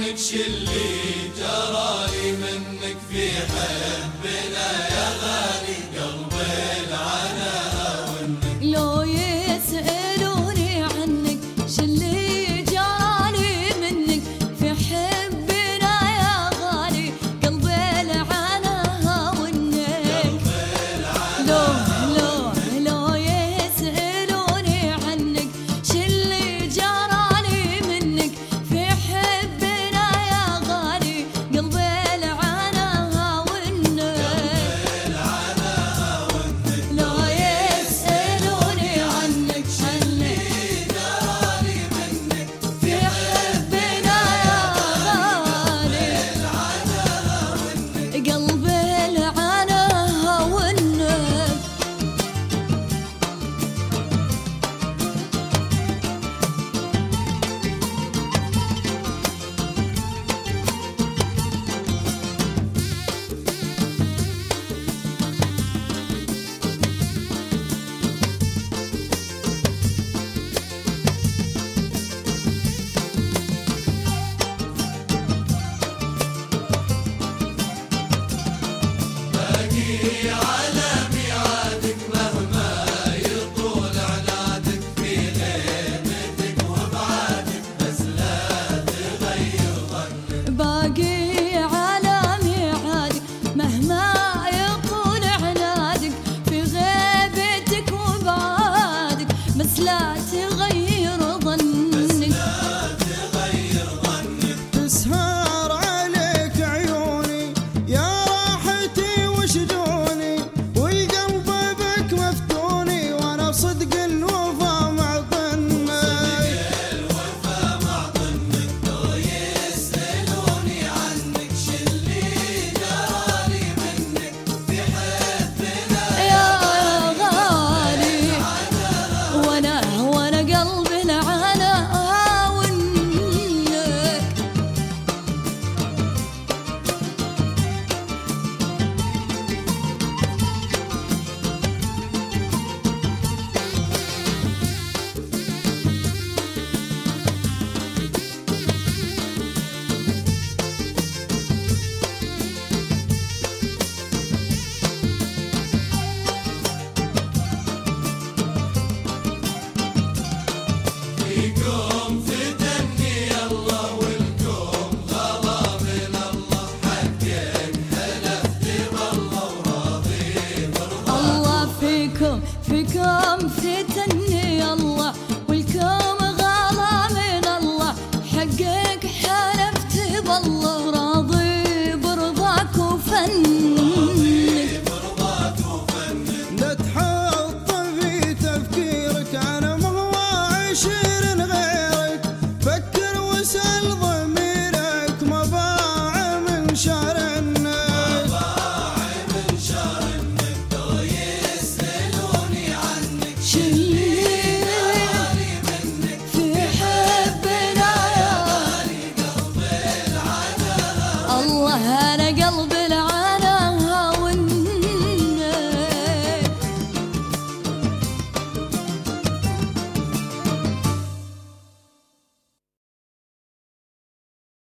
عنك شلي جرالي منك في حبنا يا غالي قلبي العنا ونك. لو يسألوني عنك شلي جرالي منك في حبنا يا غالي قلبي العنا ونك. لو يسألوني عنك شلي جرالي منك في حبنا يا غالي قلبي العنا ونك. لو يسألوني عنك شلي جرالي منك في حبنا يا غالي قلبي العنا ونك. باقي على ميعادك مهما يطول عنادك في غيبتك وابعادك بس لا تغير ظنك. باقي على ميعادك مهما يطول عنادك في غيبتك وبعادك بس لا تغير ظنك. تسهر عليك عيوني يا راحتي وشجوني والقلب بك مفتوني وانا صدق الوفا معطنك. لو يسألوني عنك شلي جرالي منك في حبنا يا غالي وانا قلبي العنا ونك. فيكم فتني الله والكم غلا من الله حقك حلفت بالله وراضي برضا. الله فيكم فتني الله والكم غلا من الله حقك حلفت بالله راضي برضاك وفنك. لا تحط في تفكيرك انا ما هو عشير غيرك فكر واسأل ضميرك ما باع من شرنك. لو يسألوني عنك شلي في حبنا يا قلبي العنا الله